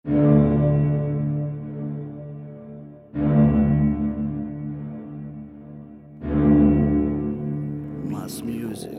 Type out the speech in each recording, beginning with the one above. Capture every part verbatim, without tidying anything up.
Mass Music.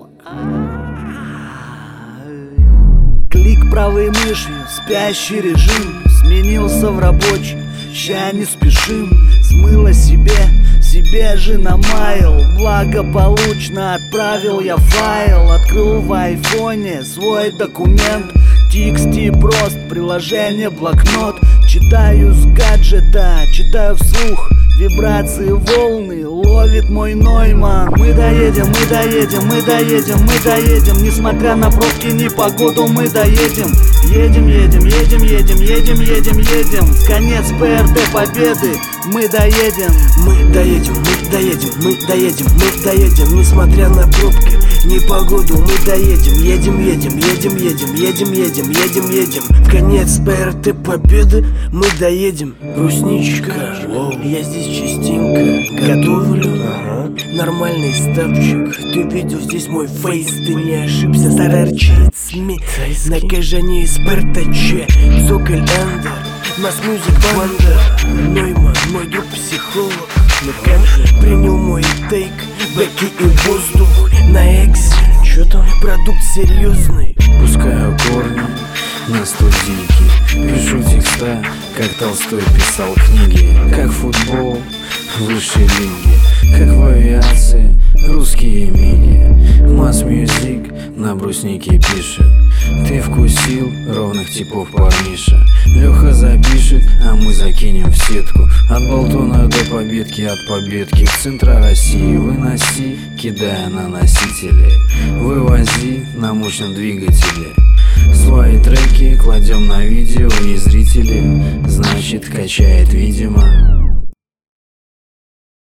Клик правой мышью, спящий режим сменился в рабочий. Ща не спешим, смыло себе, себе же намаял. Благополучно отправил я файл, открыл в айфоне свой документ. Тиксти прост, приложение блокнот. Читаю с гаджета, читаю вслух. Вибрации волны ловит мой Нойман. Мы доедем, мы доедем, мы доедем, мы доедем. Несмотря на пробки, непогоду, мы доедем. Едем, едем, едем, едем, едем, едем, едем. Конец ПРТ победы, мы доедем. Мы доедем, мы доедем, мы доедем, мы доедем. Несмотря на пробки, непогоду, мы доедем. Едем, едем, едем, едем, едем, едем, едем, едем. В конец ПРТ победы мы доедем. Брусничка, я здесь частенько готовлю. Ага. Нормальный ставчик, ты видел здесь мой фейс, ты не ошибся. Старарчит СМИ, накажение из Бертаче. Цоколь Эндер, Mass Music Банда. Нойман, мой друг психолог. Ну как, принял мой тейк, бэки и воздух на эксе. Чё там? Продукт серьезный. Пускаю корни на студийке, пишу текста, как Толстой писал книги. Как футбол высшей лиги, как в авиации русские миги. Mass Music на бруснике пишет. Ты вкусил ровных типов парниша. Леха запишет, а мы закинем в сетку. От Болтона до Победки, от Победки в центра России. Выноси, кидая на носители. Вывози на мощном двигателе. Свои треки кладем на видео, и зрители, значит, качает видимо.